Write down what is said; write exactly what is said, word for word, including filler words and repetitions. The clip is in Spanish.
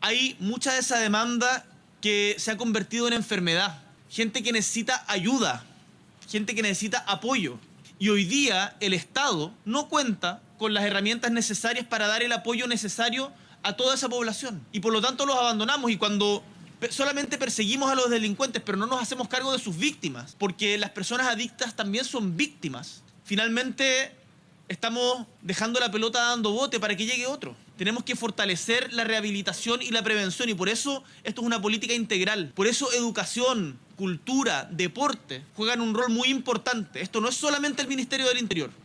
hay mucha de esa demanda que se ha convertido en enfermedad. Gente que necesita ayuda, gente que necesita apoyo. Y hoy día el Estado no cuenta con las herramientas necesarias para dar el apoyo necesario a toda esa población. Y por lo tanto los abandonamos, y cuando solamente perseguimos a los delincuentes, pero no nos hacemos cargo de sus víctimas, porque las personas adictas también son víctimas, finalmente estamos dejando la pelota dando bote para que llegue otro. Tenemos que fortalecer la rehabilitación y la prevención, y por eso esto es una política integral. Por eso educación, cultura, deporte juegan un rol muy importante. Esto no es solamente el Ministerio del Interior.